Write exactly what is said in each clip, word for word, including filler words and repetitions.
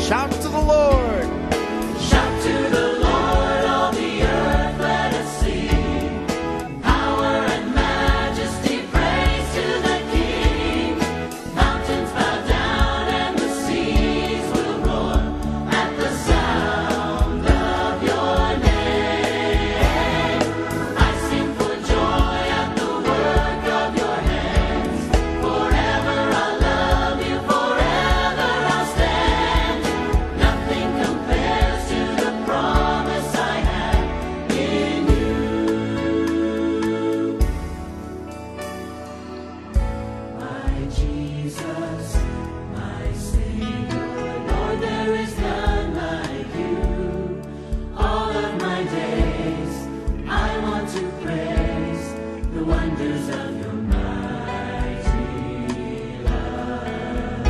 Shout to the Lord. Shout to the Lord, all the earth, let us sing. Power and majesty, praise to the King. Mountains bow down and the seas will roar at the sound of your name. I sing for joy at the work of your hands. Forever I'll love you, forever I'll stand. Nothing compares to the promise I have in you. My Jesus, my Savior, Lord, there is none like you. All of my days I want to praise the wonders of your mighty love.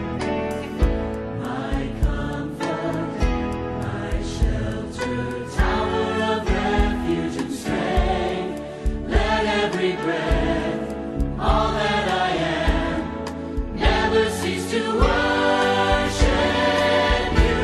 My comfort, my shelter, tower of refuge and strength. Let every breath, all that I am, never cease to worship you.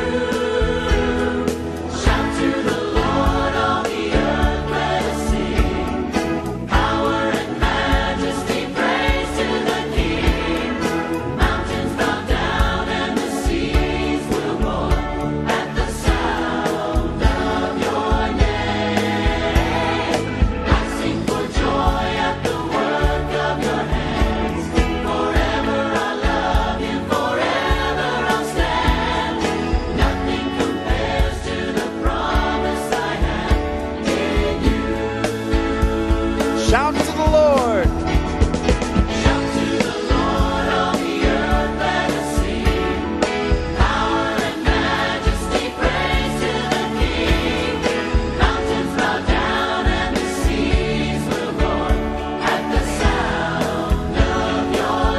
Shout to the Lord, all the earth, let us sing. Power and majesty, praise to the King. Mountains bow down and the seas will roar at the sound of your name. I sing for joy at the work of your hands. Forever I'll love you, forever I'll stand. Nothing compares to the promise I have in you. Shout to the Lord. Shout to the Lord, all the earth, let us sing. Power and majesty, praise to the King. Mountains bow down and the seas will roar at the sound of your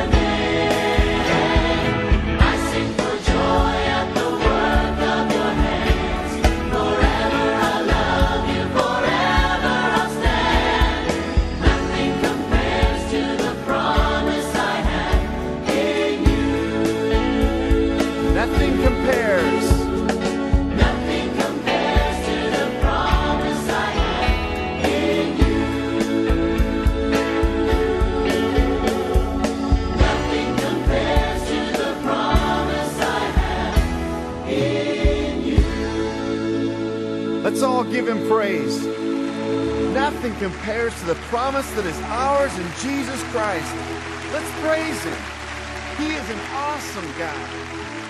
name. I sing for joy at the work of your hands. Forever I'll love you, forever I'll stand. Nothing compares to the promise I have in you. Nothing compares. Nothing compares to the promise I have in you. Nothing compares to the promise I have in you. Let's all give him praise. Nothing compares to the promise that is ours in Jesus Christ. Let's praise him. He is an awesome God.